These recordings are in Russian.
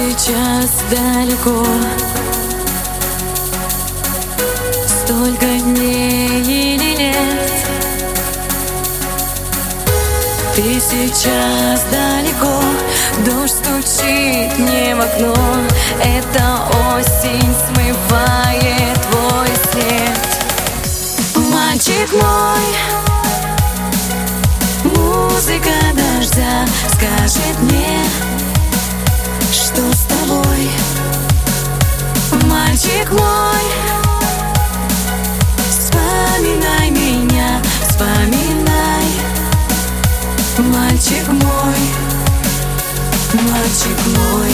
сейчас далеко. Столько дней или лет. Ты сейчас далеко. Дождь стучит мне в окно. Это осень смывает твой след. Мальчик мой, музыка дождя скажет мне, что с тобой. Мальчик мой, вспоминай меня, вспоминай. Мальчик мой, мальчик мой.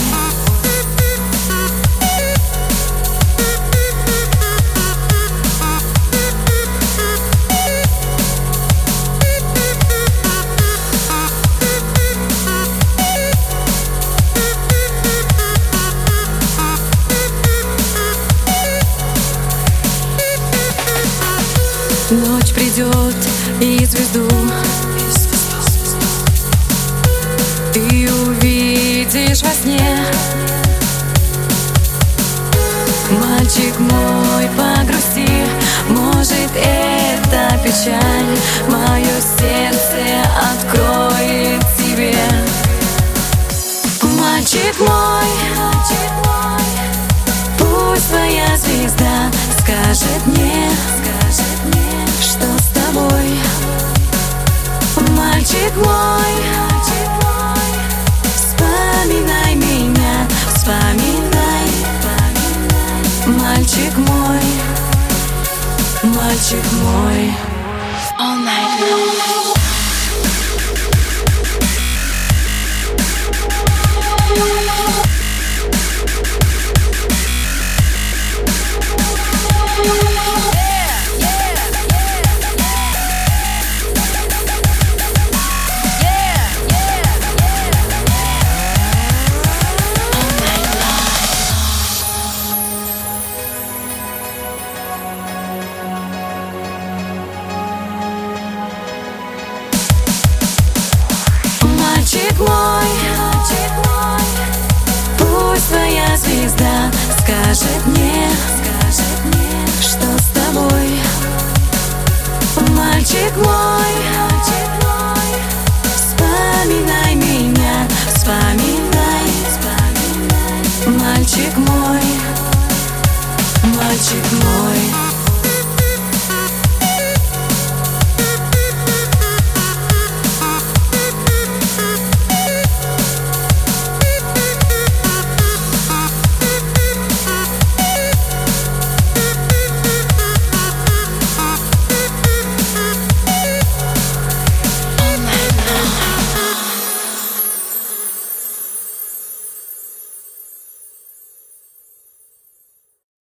Ночь придет и звезду ты увидишь во сне. Мальчик мой, погрусти, может, это печаль мое сердце откроет тебе. Мальчик мой, пусть твоя звезда скажет мне, что с тобой. Мальчик мой, вспоминай меня, вспоминай. Мальчик мой, мальчик мой. All night long. Мальчик мой, пусть твоя звезда скажет мне, что с тобой. Мальчик мой, вспоминай меня, вспоминай. Мальчик мой, мальчик мой.